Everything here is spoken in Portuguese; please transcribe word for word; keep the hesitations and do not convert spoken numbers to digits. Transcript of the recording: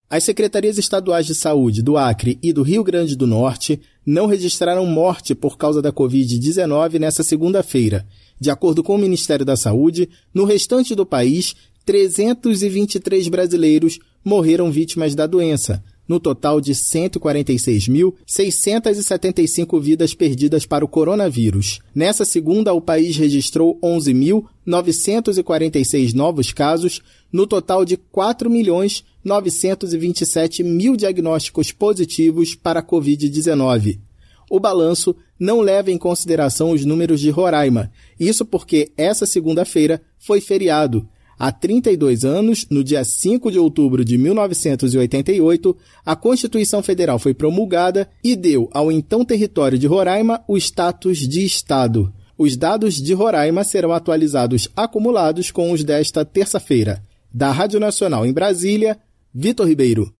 As secretarias estaduais de saúde do Acre e do Rio Grande do Norte não registraram morte por causa da covid dezenove nesta segunda-feira. De acordo com o Ministério da Saúde, no restante do país, trezentos e vinte e três brasileiros morreram vítimas da doença, no total de cento e quarenta e seis mil, seiscentos e setenta e cinco vidas perdidas para o coronavírus. Nessa segunda, o país registrou onze mil, novecentos e quarenta e seis novos casos, no total de quatro milhões, novecentos e vinte e sete mil diagnósticos positivos para a covid dezenove. O balanço não leva em consideração os números de Roraima, isso porque essa segunda-feira foi feriado. Há trinta e dois anos, no dia cinco de outubro de mil novecentos e oitenta e oito, a Constituição Federal foi promulgada e deu ao então território de Roraima o status de Estado. Os dados de Roraima serão atualizados acumulados com os desta terça-feira. Da Rádio Nacional em Brasília, Vitor Ribeiro.